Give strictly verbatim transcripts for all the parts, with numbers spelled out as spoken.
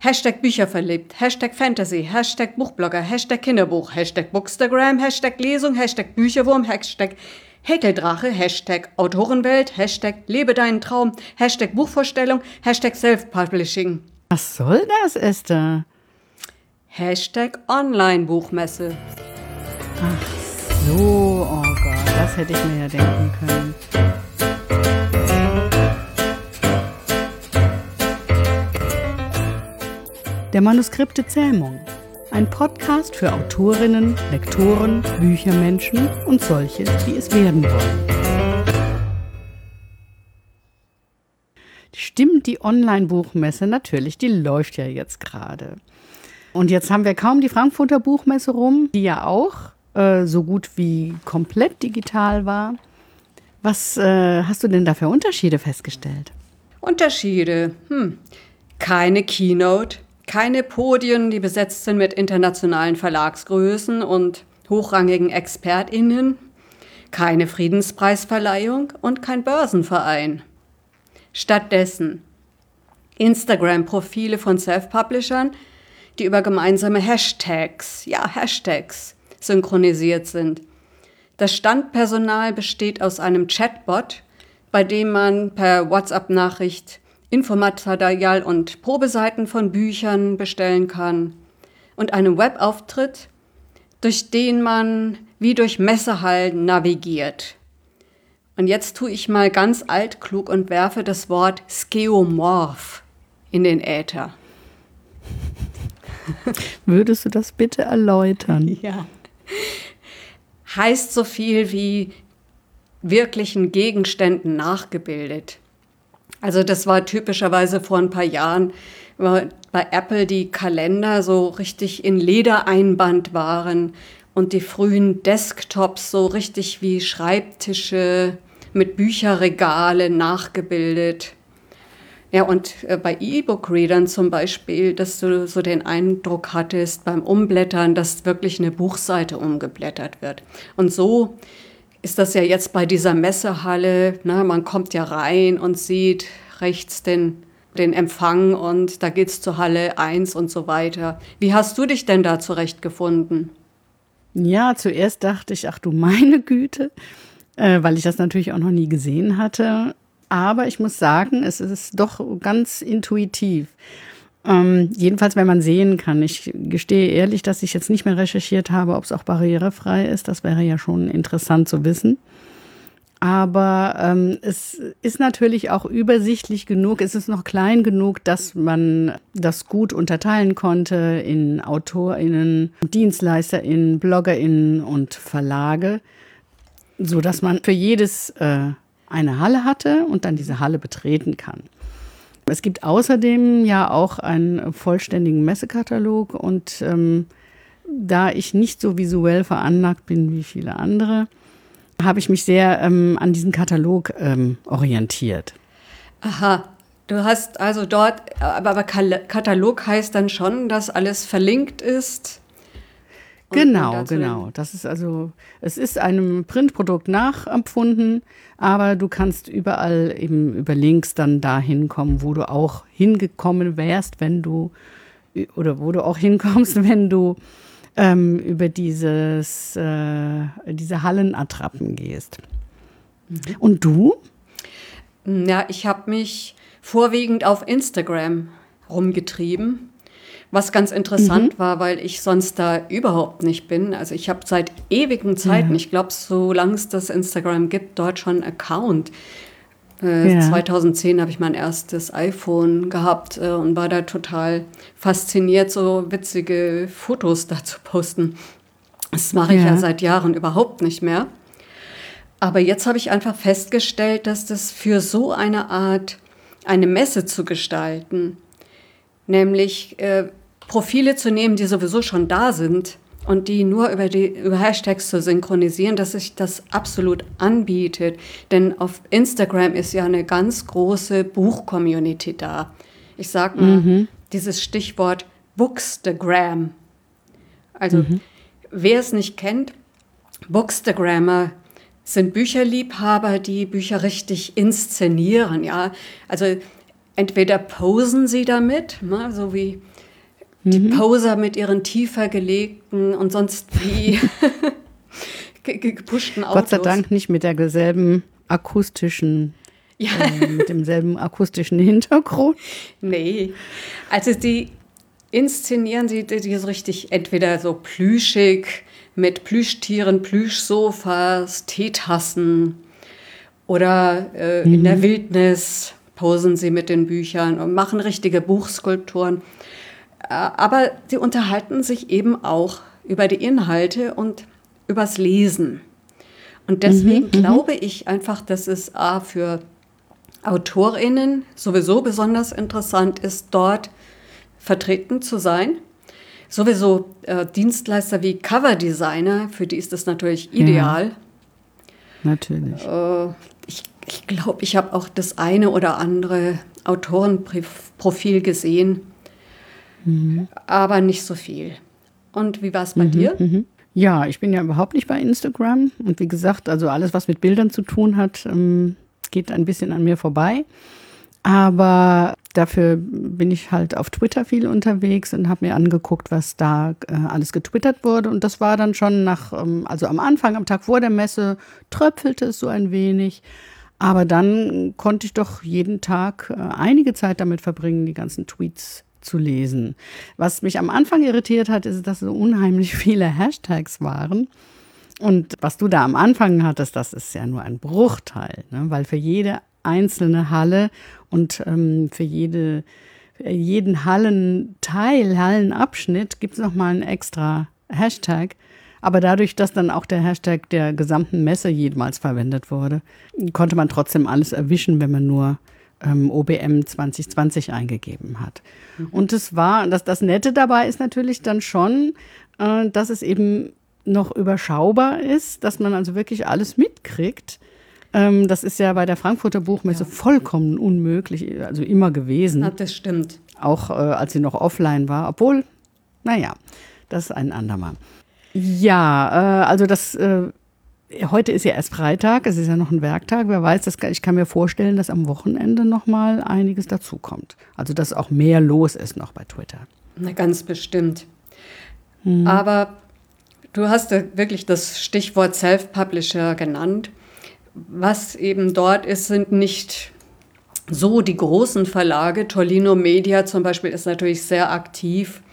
Hashtag Bücher verliebt, Hashtag Fantasy, Hashtag Buchblogger, Hashtag Kinderbuch, Hashtag Bookstagram, Hashtag Lesung, Hashtag Bücherwurm, Hashtag Häkeldrache, Hashtag Autorenwelt, Hashtag Lebe deinen Traum, Hashtag Buchvorstellung, Hashtag Self-Publishing. Was soll das, Esther? Hashtag Online-Buchmesse. Ach so, oh Gott, das hätte ich mir ja denken können. Der Manuskripte Zähmung. Ein Podcast für Autorinnen, Lektoren, Büchermenschen und solche, die es werden wollen. Stimmt, die Online-Buchmesse, natürlich, die läuft ja jetzt gerade. Und jetzt haben wir kaum die Frankfurter Buchmesse rum, die ja auch äh, so gut wie komplett digital war. Was äh, hast du denn da für Unterschiede festgestellt? Unterschiede? Hm. Keine Keynote. Keine Podien, die besetzt sind mit internationalen Verlagsgrößen und hochrangigen ExpertInnen, keine Friedenspreisverleihung und kein Börsenverein. Stattdessen Instagram-Profile von Self-Publishern, die über gemeinsame Hashtags, ja Hashtags, synchronisiert sind. Das Standpersonal besteht aus einem Chatbot, bei dem man per WhatsApp-Nachricht Infomaterial und Probeseiten von Büchern bestellen kann und einem Webauftritt, durch den man wie durch Messehallen navigiert. Und jetzt tue ich mal ganz altklug und werfe das Wort Skeomorph in den Äther. Würdest du das bitte erläutern? Ja. Heißt so viel wie wirklichen Gegenständen nachgebildet. Also das war typischerweise vor ein paar Jahren, bei Apple die Kalender so richtig in Ledereinband waren und die frühen Desktops so richtig wie Schreibtische mit Bücherregalen nachgebildet. Ja, und bei E-Book-Readern zum Beispiel, dass du so den Eindruck hattest beim Umblättern, dass wirklich eine Buchseite umgeblättert wird. Und so ist das ja jetzt bei dieser Messehalle, ne, man kommt ja rein und sieht rechts den, den Empfang und da geht's zur Halle eins und so weiter. Wie hast du dich denn da zurechtgefunden? Ja, zuerst dachte ich, ach du meine Güte, äh, weil ich das natürlich auch noch nie gesehen hatte. Aber ich muss sagen, es ist doch ganz intuitiv. Ähm, jedenfalls, wenn man sehen kann. Ich gestehe ehrlich, dass ich jetzt nicht mehr recherchiert habe, ob es auch barrierefrei ist. Das wäre ja schon interessant zu wissen. Aber ähm, es ist natürlich auch übersichtlich genug. Es ist noch klein genug, dass man das gut unterteilen konnte in AutorInnen, DienstleisterInnen, BloggerInnen und Verlage, sodass man für jedes äh, eine Halle hatte und dann diese Halle betreten kann. Es gibt außerdem ja auch einen vollständigen Messekatalog und ähm, da ich nicht so visuell veranlagt bin wie viele andere, habe ich mich sehr ähm, an diesen Katalog ähm, orientiert. Aha, du hast also dort, aber, aber Katalog heißt dann schon, dass alles verlinkt ist? Genau, genau. Das ist also, es ist einem Printprodukt nachempfunden, aber du kannst überall eben über Links dann dahin kommen, wo du auch hingekommen wärst, wenn du, oder wo du auch hinkommst, wenn du ähm, über dieses, äh, diese Hallenattrappen gehst. Mhm. Und du? Ja, ich habe mich vorwiegend auf Instagram rumgetrieben. Was ganz interessant mhm. war, weil ich sonst da überhaupt nicht bin. Also ich habe seit ewigen Zeiten, ja. ich glaube, solange es das Instagram gibt, dort schon einen Account. Äh, ja. zweitausendzehn habe ich mein erstes iPhone gehabt äh, und war da total fasziniert, so witzige Fotos da zu posten. Das mache ich ja. ja seit Jahren überhaupt nicht mehr. Aber jetzt habe ich einfach festgestellt, dass das für so eine Art, eine Messe zu gestalten, nämlich äh, Profile zu nehmen, die sowieso schon da sind und die nur über, die, über Hashtags zu synchronisieren, dass sich das absolut anbietet. Denn auf Instagram ist ja eine ganz große Buch-Community da. Ich sag mal, mhm. dieses Stichwort Bookstagram. Also, mhm. wer es nicht kennt, Bookstagrammer sind Bücherliebhaber, die Bücher richtig inszenieren. Ja? Also entweder posen sie damit, ne, so wie die mhm. Poser mit ihren tiefer gelegten und sonst wie gepushten Autos. Gott sei Dank nicht mit derselben akustischen, ja. äh, mit demselben akustischen Hintergrund. Nee, also die inszenieren sie die so richtig entweder so plüschig mit Plüschtieren, Plüschsofas, Teetassen oder äh, mhm. in der Wildnis posen sie mit den Büchern und machen richtige Buchskulpturen. Aber sie unterhalten sich eben auch über die Inhalte und übers Lesen. Und deswegen mhm, glaube ich einfach, dass es A, für AutorInnen sowieso besonders interessant ist, dort vertreten zu sein. Sowieso äh, Dienstleister wie Coverdesigner, für die ist das natürlich ideal. Ja, natürlich. Äh, ich ich glaube, ich habe auch das eine oder andere Autorenprofil gesehen, mhm. aber nicht so viel. Und wie war es bei mhm, dir? Mhm. Ja, ich bin ja überhaupt nicht bei Instagram. Und wie gesagt, also alles, was mit Bildern zu tun hat, ähm, geht ein bisschen an mir vorbei. Aber dafür bin ich halt auf Twitter viel unterwegs und habe mir angeguckt, was da äh, alles getwittert wurde. Und das war dann schon nach, ähm, also am Anfang, am Tag vor der Messe, tröpfelte es so ein wenig. Aber dann konnte ich doch jeden Tag äh, einige Zeit damit verbringen, die ganzen Tweets zu lesen. Was mich am Anfang irritiert hat, ist, dass so unheimlich viele Hashtags waren. Und was du da am Anfang hattest, das ist ja nur ein Bruchteil, ne? Weil für jede einzelne Halle und ähm, für jede, für jeden Hallenteil, Hallenabschnitt gibt es nochmal einen extra Hashtag. Aber dadurch, dass dann auch der Hashtag der gesamten Messe jemals verwendet wurde, konnte man trotzdem alles erwischen, wenn man nur ähm, O B M zwanzig zwanzig eingegeben hat. Mhm. Und es war, das, das Nette dabei ist natürlich dann schon, äh, dass es eben noch überschaubar ist, dass man also wirklich alles mitkriegt. Ähm, das ist ja bei der Frankfurter Buchmesse ja. vollkommen unmöglich, also immer gewesen. Ja, das stimmt. Auch äh, als sie noch offline war, obwohl, naja, das ist ein andermal. Ja, äh, also das, äh, heute ist ja erst Freitag, es ist ja noch ein Werktag, wer weiß, das, ich kann mir vorstellen, dass am Wochenende noch mal einiges dazukommt. Also dass auch mehr los ist noch bei Twitter. Na, ganz bestimmt. Hm. Aber du hast ja wirklich das Stichwort Self-Publisher genannt. Was eben dort ist, sind nicht so die großen Verlage. Tolino Media zum Beispiel ist natürlich sehr aktiv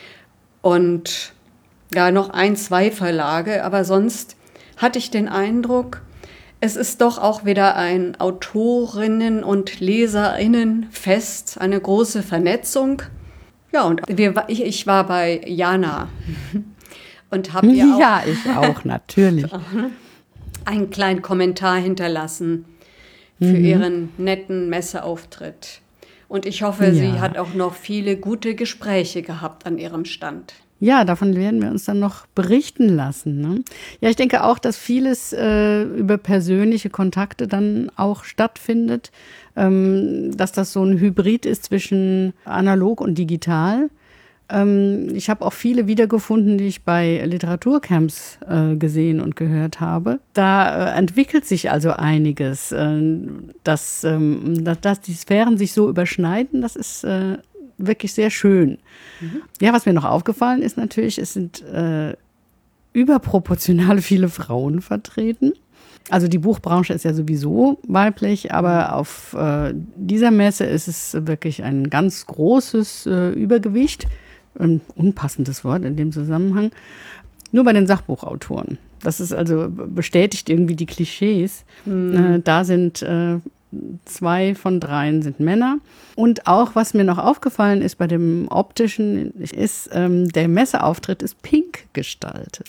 und ja, noch ein, zwei Verlage, aber sonst hatte ich den Eindruck, es ist doch auch wieder ein Autorinnen- und Leserinnenfest, eine große Vernetzung. Ja, und wir, ich, ich war bei Jana und habe ihr auch ja, ich auch, natürlich. einen kleinen Kommentar hinterlassen für mhm. ihren netten Messeauftritt. Und ich hoffe, ja. sie hat auch noch viele gute Gespräche gehabt an ihrem Stand. Ja, davon werden wir uns dann noch berichten lassen. Ne? Ja, ich denke auch, dass vieles äh, über persönliche Kontakte dann auch stattfindet, ähm, dass das so ein Hybrid ist zwischen analog und digital. Ähm, ich habe auch viele wiedergefunden, die ich bei Literaturcamps äh, gesehen und gehört habe. Da äh, entwickelt sich also einiges, äh, dass, ähm, dass, dass die Sphären sich so überschneiden, das ist äh, wirklich sehr schön. Mhm. Ja, was mir noch aufgefallen ist natürlich, es sind äh, überproportional viele Frauen vertreten. Also die Buchbranche ist ja sowieso weiblich, aber auf äh, dieser Messe ist es wirklich ein ganz großes äh, Übergewicht. Ein unpassendes Wort in dem Zusammenhang. Nur bei den Sachbuchautoren. Das ist also bestätigt irgendwie die Klischees. Mhm. Äh, da sind äh, zwei von dreien sind Männer. Und auch, was mir noch aufgefallen ist bei dem Optischen, ist, ähm, der Messeauftritt ist pink gestaltet.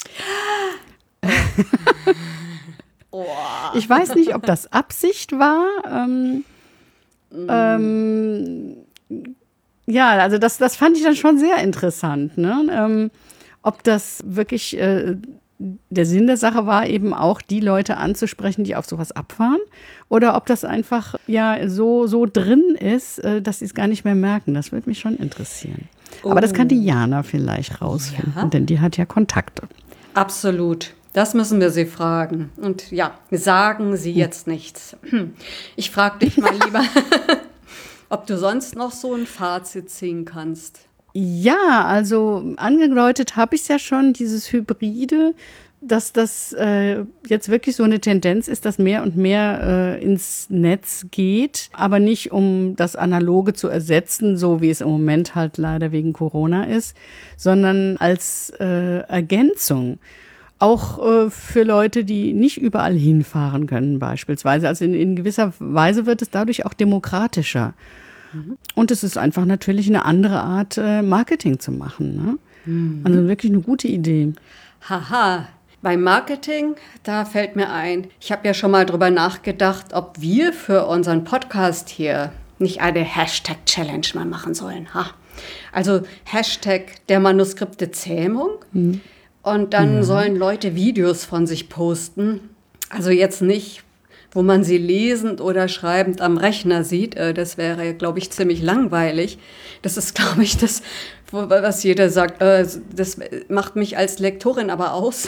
Oh. Ich weiß nicht, ob das Absicht war. Ähm, mm. ähm, ja, also das, das fand ich dann schon sehr interessant. Ne? Ähm, ob das wirklich äh, der Sinn der Sache war, eben auch die Leute anzusprechen, die auf sowas abfahren, oder ob das einfach ja so, so drin ist, äh, dass sie es gar nicht mehr merken. Das würde mich schon interessieren. Oh. Aber das kann die Jana vielleicht rausfinden, ja. Denn die hat ja Kontakte. Absolut. Das müssen wir sie fragen. Und ja, sagen Sie jetzt nichts. Ich frage dich mal lieber, ob du sonst noch so ein Fazit ziehen kannst. Ja, also angedeutet habe ich es ja schon, dieses Hybride, dass das äh, jetzt wirklich so eine Tendenz ist, dass mehr und mehr äh, ins Netz geht, aber nicht um das Analoge zu ersetzen, so wie es im Moment halt leider wegen Corona ist, sondern als äh, Ergänzung. Auch äh, für Leute, die nicht überall hinfahren können beispielsweise. Also in, in gewisser Weise wird es dadurch auch demokratischer. Mhm. Und es ist einfach natürlich eine andere Art, äh, Marketing zu machen. Ne? Mhm. Also wirklich eine gute Idee. Haha. Beim Marketing, da fällt mir ein, ich habe ja schon mal drüber nachgedacht, ob wir für unseren Podcast hier nicht eine Hashtag-Challenge mal machen sollen. Ha. Also Hashtag der Manuskripte-Zähmung. Mhm. Und dann ja. sollen Leute Videos von sich posten. Also jetzt nicht, wo man sie lesend oder schreibend am Rechner sieht. Das wäre, glaube ich, ziemlich langweilig. Das ist, glaube ich, das, was jeder sagt. Das macht mich als Lektorin aber aus.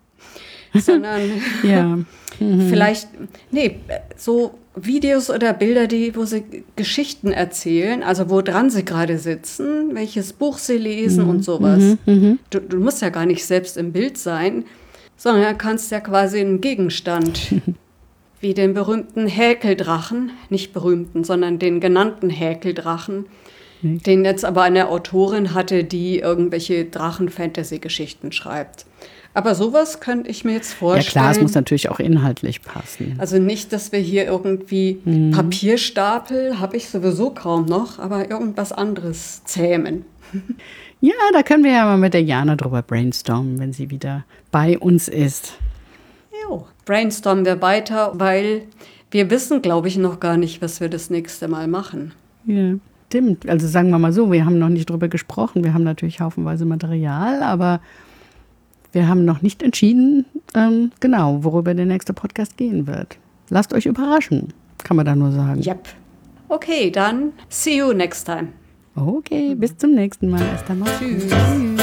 Sondern ja. mhm. vielleicht, nee, so Videos oder Bilder, die, wo sie Geschichten erzählen, also wo dran sie gerade sitzen, welches Buch sie lesen mhm. und sowas. Mhm. Du, du musst ja gar nicht selbst im Bild sein, sondern kannst ja quasi einen Gegenstand, wie den berühmten Häkeldrachen, nicht berühmten, sondern den genannten Häkeldrachen, mhm. den jetzt aber eine Autorin hatte, die irgendwelche Drachen-Fantasy-Geschichten schreibt. Aber sowas könnte ich mir jetzt vorstellen. Ja klar, es muss natürlich auch inhaltlich passen. Also nicht, dass wir hier irgendwie mhm. Papierstapel, habe ich sowieso kaum noch, aber irgendwas anderes zähmen. Ja, da können wir ja mal mit der Jana drüber brainstormen, wenn sie wieder bei uns ist. Jo, brainstormen wir weiter, weil wir wissen, glaube ich, noch gar nicht, was wir das nächste Mal machen. Ja, stimmt. Also sagen wir mal so, wir haben noch nicht drüber gesprochen. Wir haben natürlich haufenweise Material, aber wir haben noch nicht entschieden, ähm, genau, worüber der nächste Podcast gehen wird. Lasst euch überraschen, kann man da nur sagen. Yep. Okay, dann see you next time. Okay, bis zum nächsten Mal. Erst einmal. Tschüss. Tschüss.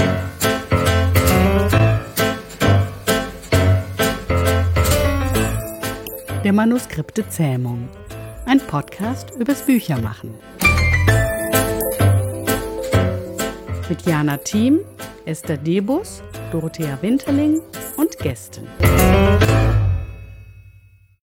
Der Manuskripte-Zähmung. Ein Podcast übers Büchermachen. Mit Jana Thiem, Esther Debus, Dorothea Winterling und Gästen.